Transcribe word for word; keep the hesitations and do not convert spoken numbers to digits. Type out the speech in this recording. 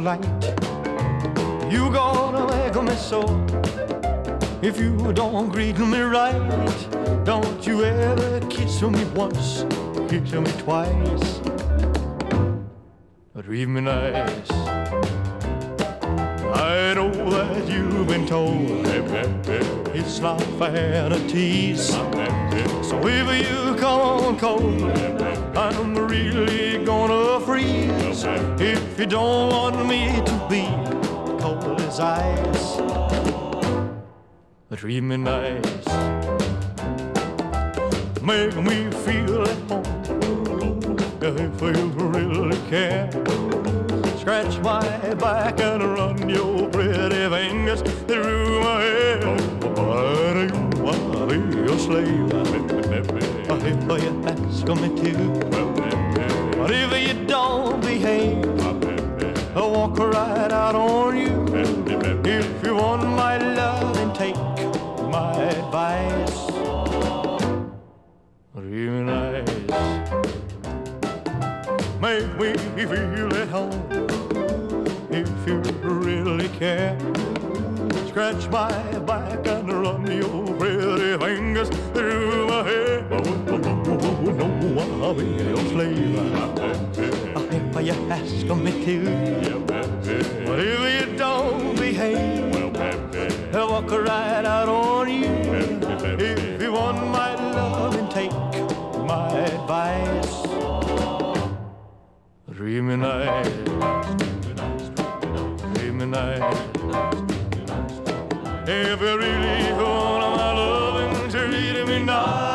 light. You gonna make me so if you don't greet me right. Don't you ever kiss me once, kiss me twice, treat me nice. I know that you've been told it's not fair to tease. So if you come on cold, I'm really gonna freeze. If you don't want me to be cold as ice, treat me nice. Make me feel at home if you really care. Scratch my back and run your pretty fingers through my hair. But you want to be your slave if you ask me to. But if you don't behave, I'll walk right out on you. If you want my love, then take my advice. Real nice. Make me feel at home if you really care. Scratch my back and run your pretty fingers through my hair. Oh, no, I'll be your slave if you ask me to. But if you don't behave, I'll walk right out on you. If you want my love, then take my advice. Treat me nice, treat me nice. If you really want my loving, treat me nice.